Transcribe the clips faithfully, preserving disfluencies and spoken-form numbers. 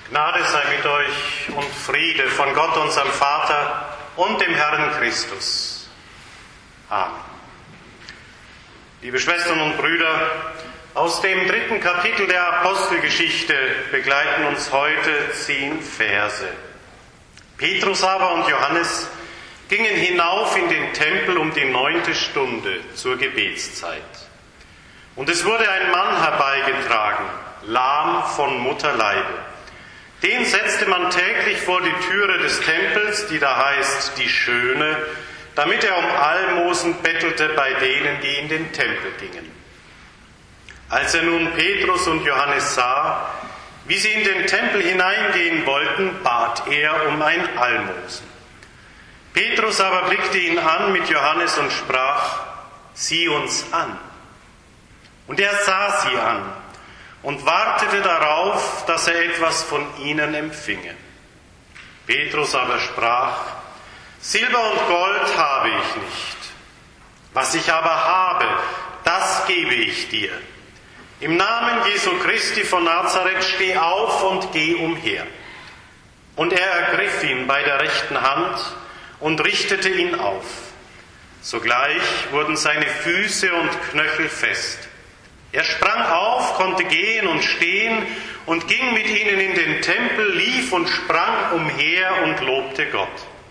Gnade sei mit euch und Friede von Gott, unserem Vater und dem Herrn Christus. Amen. Liebe Schwestern und Brüder, aus dem dritten Kapitel der Apostelgeschichte begleiten uns heute zehn Verse. Petrus aber und Johannes gingen hinauf in den Tempel um die neunte Stunde zur Gebetszeit. Und es wurde ein Mann herbeigetragen, lahm von Mutterleibe. Den setzte man täglich vor die Türe des Tempels, die da heißt die Schöne, damit er um Almosen bettelte bei denen, die in den Tempel gingen. Als er nun Petrus und Johannes sah, wie sie in den Tempel hineingehen wollten, bat er um ein Almosen. Petrus aber blickte ihn an mit Johannes und sprach: Sieh uns an. Und er sah sie an und wartete darauf, dass er etwas von ihnen empfinge. Petrus aber sprach: Silber und Gold habe ich nicht. Was ich aber habe, das gebe ich dir. Im Namen Jesu Christi von Nazareth steh auf und geh umher. Und er ergriff ihn bei der rechten Hand und richtete ihn auf. Sogleich wurden seine Füße und Knöchel fest. Er sprang auf, konnte gehen und stehen und ging mit ihnen in den Tempel, lief und sprang umher und lobte Gott.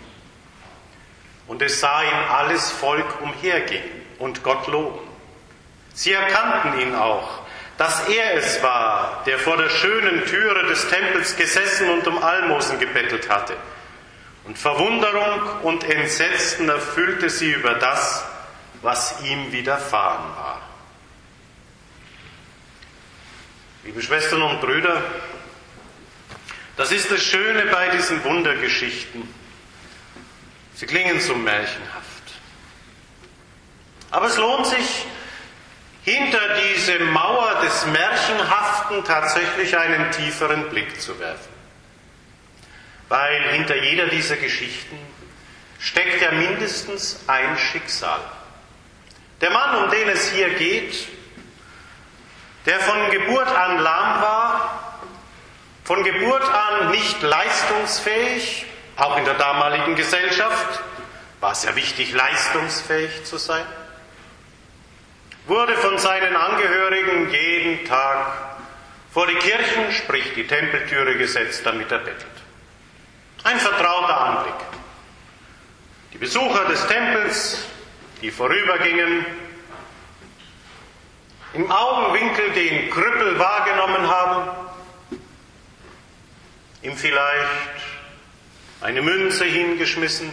Und es sah ihn alles Volk umhergehen und Gott loben. Sie erkannten ihn auch, dass er es war, der vor der schönen Türe des Tempels gesessen und um Almosen gebettelt hatte. Und Verwunderung und Entsetzen erfüllte sie über das, was ihm widerfahren war. Liebe Schwestern und Brüder, das ist das Schöne bei diesen Wundergeschichten. Sie klingen so märchenhaft. Aber es lohnt sich, hinter diese Mauer des Märchenhaften tatsächlich einen tieferen Blick zu werfen. Weil hinter jeder dieser Geschichten steckt ja mindestens ein Schicksal. Der Mann, um den es hier geht, der von Geburt an lahm war, von Geburt an nicht leistungsfähig, auch in der damaligen Gesellschaft war es ja wichtig, leistungsfähig zu sein, wurde von seinen Angehörigen jeden Tag vor die Kirchen, sprich die Tempeltüre, gesetzt, damit er bettelt. Ein vertrauter Anblick. Die Besucher des Tempels, die vorübergingen, im Augenwinkel den Krüppel wahrgenommen haben, ihm vielleicht eine Münze hingeschmissen,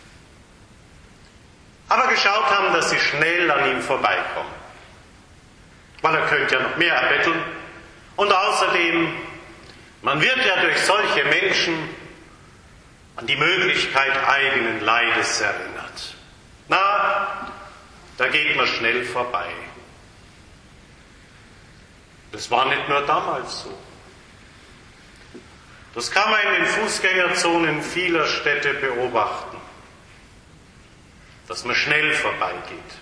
aber geschaut haben, dass sie schnell an ihm vorbeikommen. Weil er könnte ja noch mehr erbetteln. Und außerdem, man wird ja durch solche Menschen an die Möglichkeit eigenen Leides erinnert. Na, da geht man schnell vorbei. Das war nicht nur damals so. Das kann man in den Fußgängerzonen vieler Städte beobachten, dass man schnell vorbeigeht.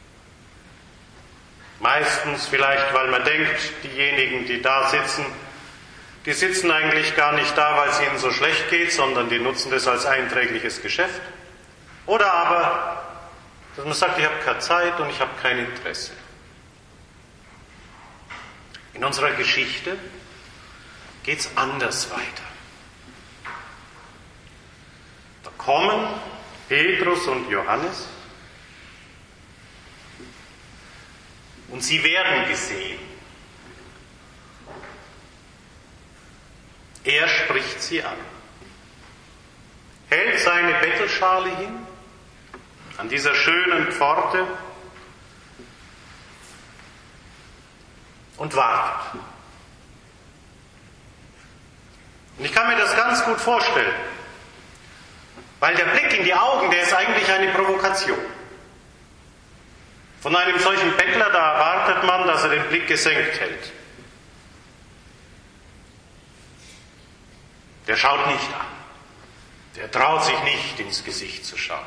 Meistens vielleicht, weil man denkt, diejenigen, die da sitzen, die sitzen eigentlich gar nicht da, weil es ihnen so schlecht geht, sondern die nutzen das als einträgliches Geschäft. Oder aber, dass man sagt, ich habe keine Zeit und ich habe kein Interesse. In unserer Geschichte geht es anders weiter. Da kommen Petrus und Johannes und sie werden gesehen. Er spricht sie an, hält seine Bettelschale hin an dieser schönen Pforte und wartet. Und ich kann mir das ganz gut vorstellen, weil der Blick in die Augen, der ist eigentlich eine Provokation. Von einem solchen Bettler, da erwartet man, dass er den Blick gesenkt hält. Der schaut nicht an. Der traut sich nicht, ins Gesicht zu schauen.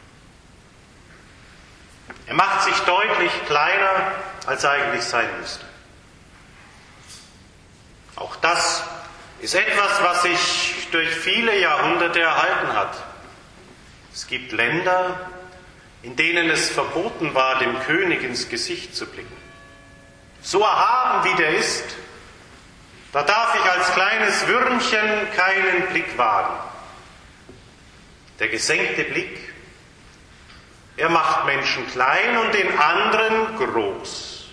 Er macht sich deutlich kleiner, als er eigentlich sein müsste. Auch das ist etwas, was sich durch viele Jahrhunderte erhalten hat. Es gibt Länder, in denen es verboten war, dem König ins Gesicht zu blicken. So erhaben wie der ist, da darf ich als kleines Würmchen keinen Blick wagen. Der gesenkte Blick, er macht Menschen klein und den anderen groß.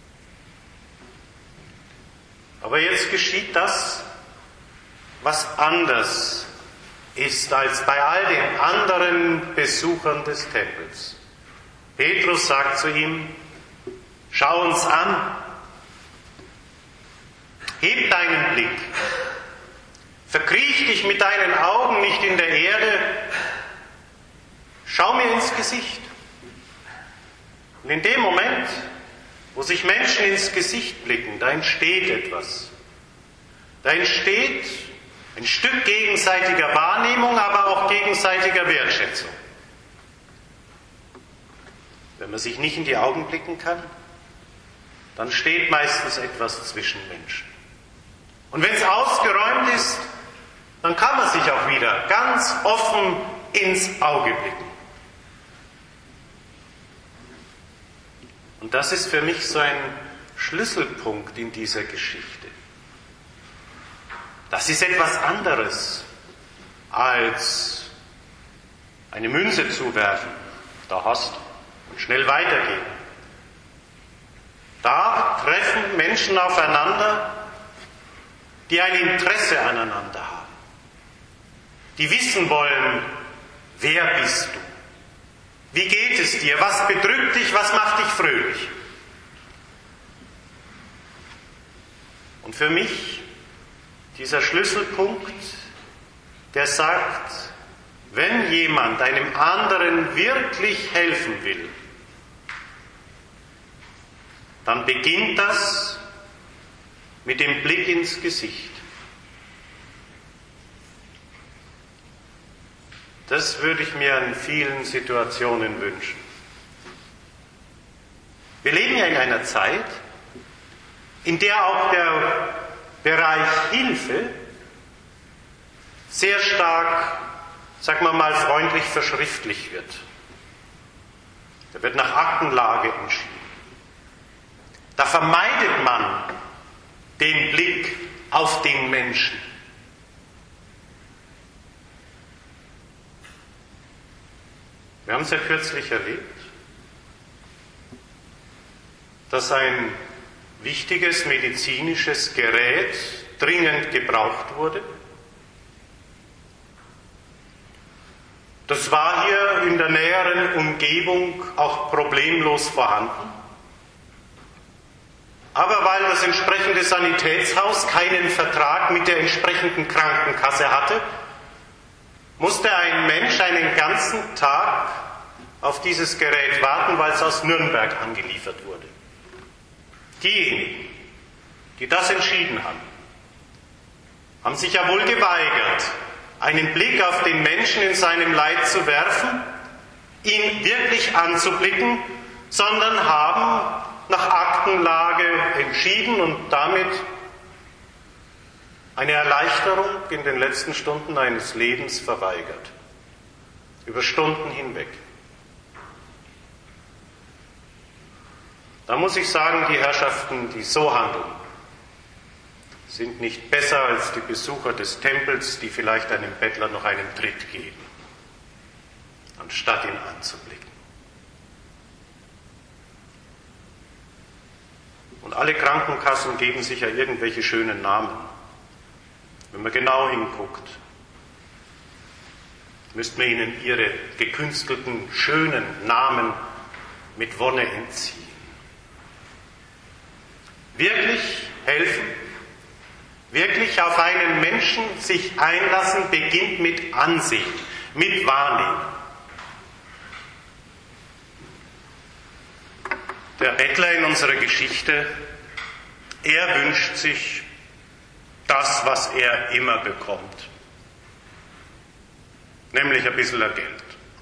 Aber jetzt geschieht das, was anders ist als bei all den anderen Besuchern des Tempels. Petrus sagt zu ihm, schau uns an, heb deinen Blick, verkriech dich mit deinen Augen nicht in der Erde, schau mir ins Gesicht. Und in dem Moment, wo sich Menschen ins Gesicht blicken, da entsteht etwas. Da entsteht ein Stück gegenseitiger Wahrnehmung, aber auch gegenseitiger Wertschätzung. Wenn man sich nicht in die Augen blicken kann, dann steht meistens etwas zwischen Menschen. Und wenn es ausgeräumt ist, dann kann man sich auch wieder ganz offen ins Auge blicken. Und das ist für mich so ein Schlüsselpunkt in dieser Geschichte. Das ist etwas anderes als eine Münze zuwerfen, da hast du, und schnell weitergehen. Da treffen Menschen aufeinander, die ein Interesse aneinander haben, die wissen wollen, wer bist du? Wie geht es dir? Was bedrückt dich? Was macht dich fröhlich? Und für mich dieser Schlüsselpunkt, der sagt, wenn jemand einem anderen wirklich helfen will, dann beginnt das mit dem Blick ins Gesicht. Das würde ich mir in vielen Situationen wünschen. Wir leben ja in einer Zeit, in der auch der Bereich Hilfe sehr stark, sagen wir mal, freundlich verschriftlicht wird. Da wird nach Aktenlage entschieden. Da vermeidet man den Blick auf den Menschen. Wir haben es ja kürzlich erlebt, dass ein wichtiges medizinisches Gerät dringend gebraucht wurde. Das war hier in der näheren Umgebung auch problemlos vorhanden. Aber weil das entsprechende Sanitätshaus keinen Vertrag mit der entsprechenden Krankenkasse hatte, musste ein Mensch einen ganzen Tag auf dieses Gerät warten, weil es aus Nürnberg angeliefert wurde. Diejenigen, die das entschieden haben, haben sich ja wohl geweigert, einen Blick auf den Menschen in seinem Leid zu werfen, ihn wirklich anzublicken, sondern haben nach Aktenlage entschieden und damit eine Erleichterung in den letzten Stunden eines Lebens verweigert. Über Stunden hinweg. Da muss ich sagen, die Herrschaften, die so handeln, sind nicht besser als die Besucher des Tempels, die vielleicht einem Bettler noch einen Tritt geben, anstatt ihn anzublicken. Und alle Krankenkassen geben sich ja irgendwelche schönen Namen. Wenn man genau hinguckt, müsste man ihnen ihre gekünstelten, schönen Namen mit Wonne entziehen. Wirklich helfen, wirklich auf einen Menschen sich einlassen, beginnt mit Ansehen, mit Wahrnehmen. Der Bettler in unserer Geschichte, er wünscht sich das, was er immer bekommt, nämlich ein bisschen Geld.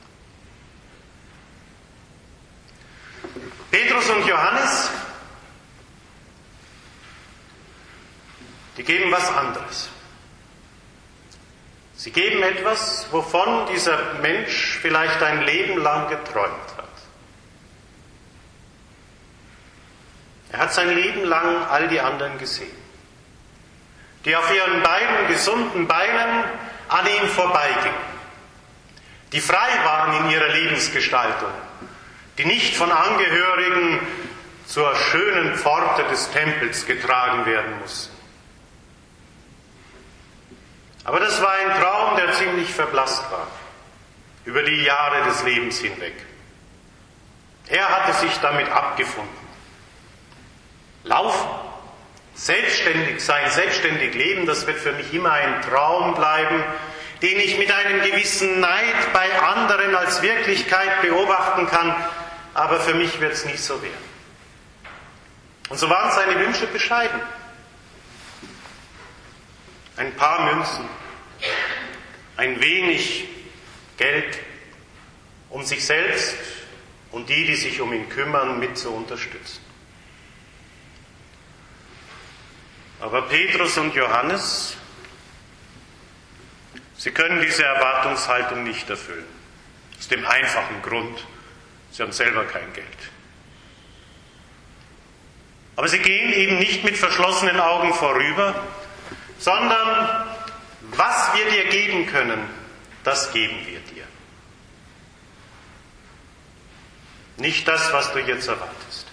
Petrus und Johannes, die geben was anderes. Sie geben etwas, wovon dieser Mensch vielleicht ein Leben lang geträumt hat. Er hat sein Leben lang all die anderen gesehen, die auf ihren beiden gesunden Beinen an ihm vorbeigingen, die frei waren in ihrer Lebensgestaltung, die nicht von Angehörigen zur schönen Pforte des Tempels getragen werden mussten. Aber das war ein Traum, der ziemlich verblasst war, über die Jahre des Lebens hinweg. Er hatte sich damit abgefunden. Laufen, selbstständig sein, selbstständig leben, das wird für mich immer ein Traum bleiben, den ich mit einem gewissen Neid bei anderen als Wirklichkeit beobachten kann, aber für mich wird es nicht so werden. Und so waren seine Wünsche bescheiden. Ein paar Münzen, ein wenig Geld, um sich selbst und die, die sich um ihn kümmern, mit zu unterstützen. Aber Petrus und Johannes, sie können diese Erwartungshaltung nicht erfüllen. Aus dem einfachen Grund, sie haben selber kein Geld. Aber sie gehen eben nicht mit verschlossenen Augen vorüber, sondern was wir dir geben können, das geben wir dir. Nicht das, was du jetzt erwartest.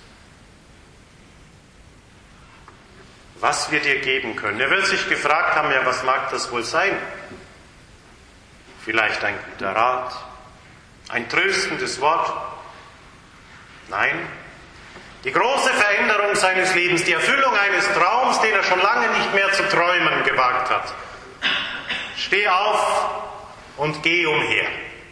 Was wir dir geben können. Er wird sich gefragt haben, ja, was mag das wohl sein? Vielleicht ein guter Rat, ein tröstendes Wort? Nein. Die große Veränderung seines Lebens, die Erfüllung eines Traums, den er schon lange nicht mehr zu träumen gewagt hat. Steh auf und geh umher.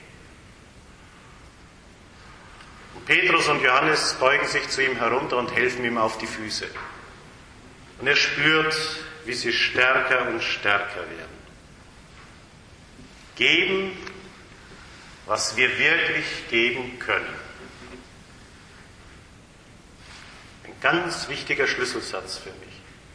Und Petrus und Johannes beugen sich zu ihm herunter und helfen ihm auf die Füße. Und er spürt, wie sie stärker und stärker werden. Geben, was wir wirklich geben können. Ein ganz wichtiger Schlüsselsatz für mich.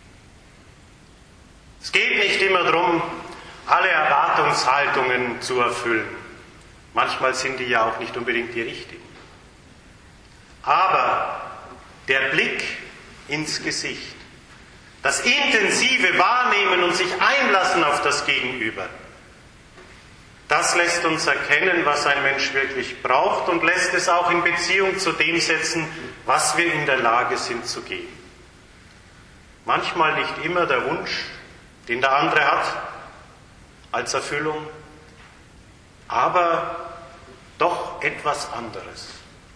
Es geht nicht immer darum, alle Erwartungshaltungen zu erfüllen. Manchmal sind die ja auch nicht unbedingt die richtigen. Aber der Blick ins Gesicht, das intensive Wahrnehmen und sich einlassen auf das Gegenüber, das lässt uns erkennen, was ein Mensch wirklich braucht und lässt es auch in Beziehung zu dem setzen, was wir in der Lage sind zu geben. Manchmal nicht immer der Wunsch, den der andere hat, als Erfüllung, aber doch etwas anderes.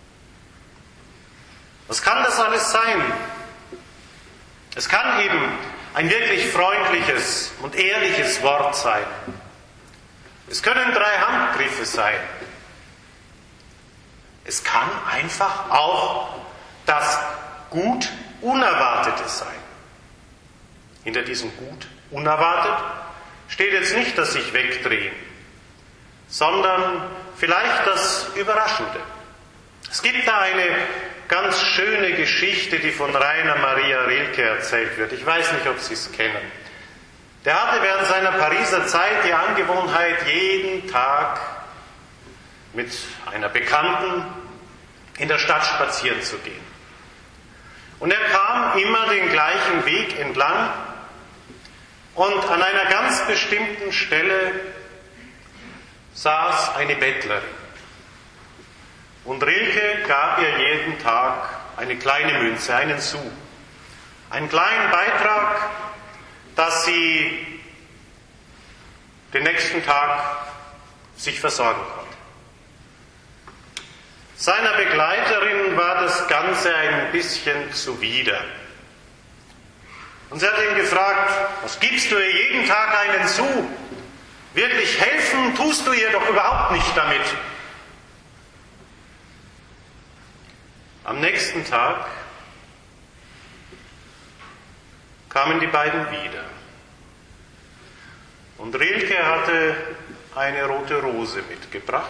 Was kann das alles sein? Es kann eben ein wirklich freundliches und ehrliches Wort sein. Es können drei Handgriffe sein. Es kann einfach auch das Gut Unerwartete sein. Hinter diesem Gut Unerwartet steht jetzt nicht das sich wegdrehen, sondern vielleicht das Überraschende. Es gibt da eine ganz schöne Geschichte, die von Rainer Maria Rilke erzählt wird. Ich weiß nicht, ob Sie es kennen. Der hatte während seiner Pariser Zeit die Angewohnheit, jeden Tag mit einer Bekannten in der Stadt spazieren zu gehen. Und er kam immer den gleichen Weg entlang und an einer ganz bestimmten Stelle saß eine Bettlerin. Und Rilke gab ihr jeden Tag eine kleine Münze, einen Sou, einen kleinen Beitrag, dass sie den nächsten Tag sich versorgen konnte. Seiner Begleiterin war das Ganze ein bisschen zuwider. Und sie hat ihn gefragt, was gibst du ihr jeden Tag einen Sou? Wirklich helfen tust du ihr doch überhaupt nicht damit. Am nächsten Tag kamen die beiden wieder. Und Rilke hatte eine rote Rose mitgebracht.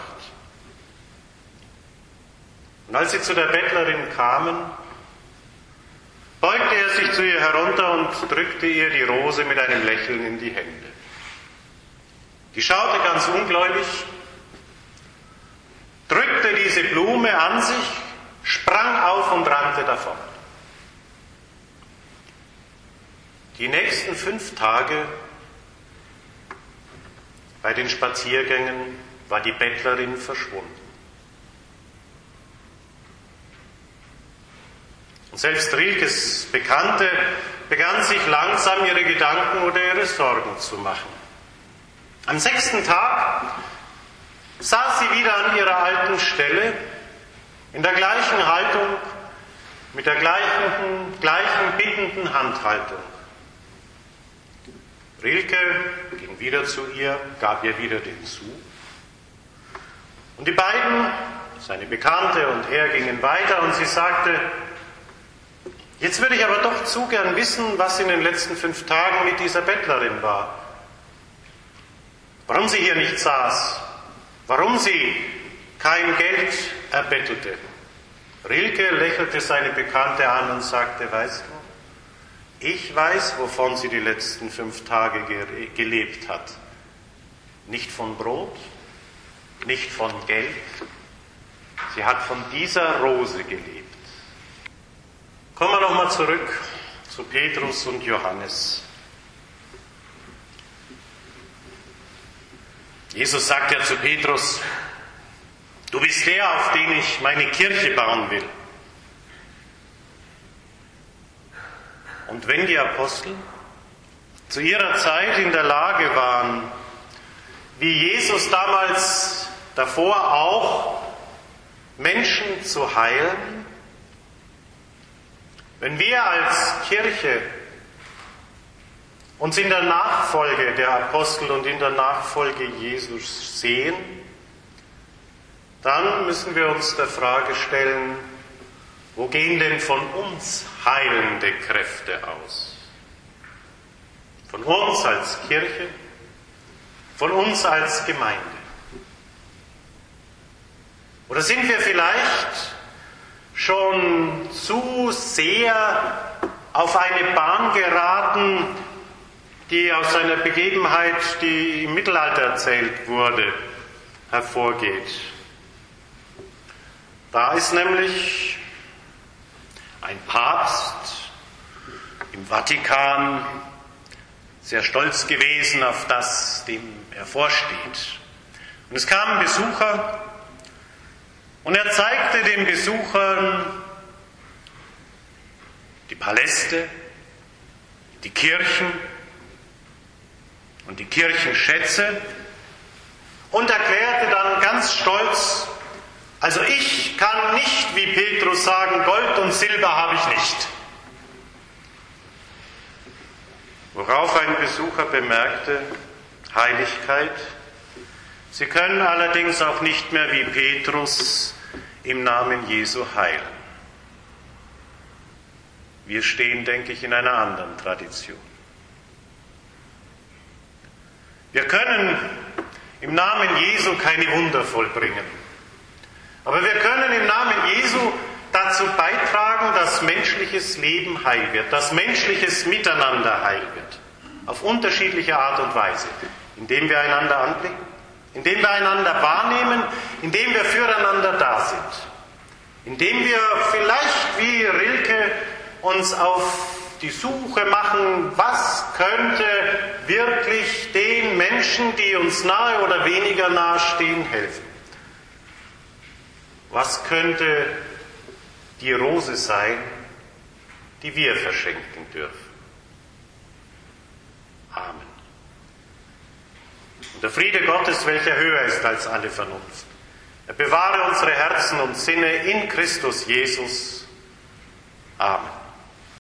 Und als sie zu der Bettlerin kamen, beugte er sich zu ihr herunter und drückte ihr die Rose mit einem Lächeln in die Hände. Die schaute ganz ungläubig, drückte diese Blume an sich, sprang auf und rannte davon. Die nächsten fünf Tage bei den Spaziergängen war die Bettlerin verschwunden. Und selbst Rilkes Bekannte begann sich langsam ihre Gedanken oder ihre Sorgen zu machen. Am sechsten Tag saß sie wieder an ihrer alten Stelle, in der gleichen Haltung, mit der gleichen, gleichen bittenden Handhaltung. Rilke ging wieder zu ihr, gab ihr wieder den Zug. Und die beiden, seine Bekannte und er, gingen weiter und sie sagte: Jetzt würde ich aber doch zu gern wissen, was in den letzten fünf Tagen mit dieser Bettlerin war. Warum sie hier nicht saß, warum sie kein Geld erbettelte. Rilke lächelte seine Bekannte an und sagte: Weißt du, ich weiß, wovon sie die letzten fünf Tage gelebt hat. Nicht von Brot, nicht von Geld. Sie hat von dieser Rose gelebt. Kommen wir nochmal zurück zu Petrus und Johannes. Jesus sagt ja zu Petrus: Du bist der, auf den ich meine Kirche bauen will. Und wenn die Apostel zu ihrer Zeit in der Lage waren, wie Jesus damals davor auch, Menschen zu heilen, wenn wir als Kirche uns in der Nachfolge der Apostel und in der Nachfolge Jesus sehen, dann müssen wir uns der Frage stellen: Wo gehen denn von uns heilende Kräfte aus? Von uns als Kirche, von uns als Gemeinde. Oder sind wir vielleicht schon zu sehr auf eine Bahn geraten, die aus einer Begebenheit, die im Mittelalter erzählt wurde, hervorgeht? Da ist nämlich ein Papst im Vatikan sehr stolz gewesen auf das, dem er vorsteht. Und es kamen Besucher und er zeigte den Besuchern die Paläste, die Kirchen und die Kirchenschätze und erklärte dann ganz stolz: Also ich kann nicht wie Petrus sagen, Gold und Silber habe ich nicht. Worauf ein Besucher bemerkte: Heiligkeit. Sie können allerdings auch nicht mehr wie Petrus im Namen Jesu heilen. Wir stehen, denke ich, in einer anderen Tradition. Wir können im Namen Jesu keine Wunder vollbringen. Aber wir können im Namen Jesu dazu beitragen, dass menschliches Leben heil wird, dass menschliches Miteinander heil wird. Auf unterschiedliche Art und Weise. Indem wir einander anblicken, indem wir einander wahrnehmen, indem wir füreinander da sind. Indem wir vielleicht wie Rilke uns auf die Suche machen, was könnte wirklich den Menschen, die uns nahe oder weniger nahe stehen, helfen. Was könnte die Rose sein, die wir verschenken dürfen? Amen. Und der Friede Gottes, welcher höher ist als alle Vernunft, er bewahre unsere Herzen und Sinne in Christus Jesus. Amen.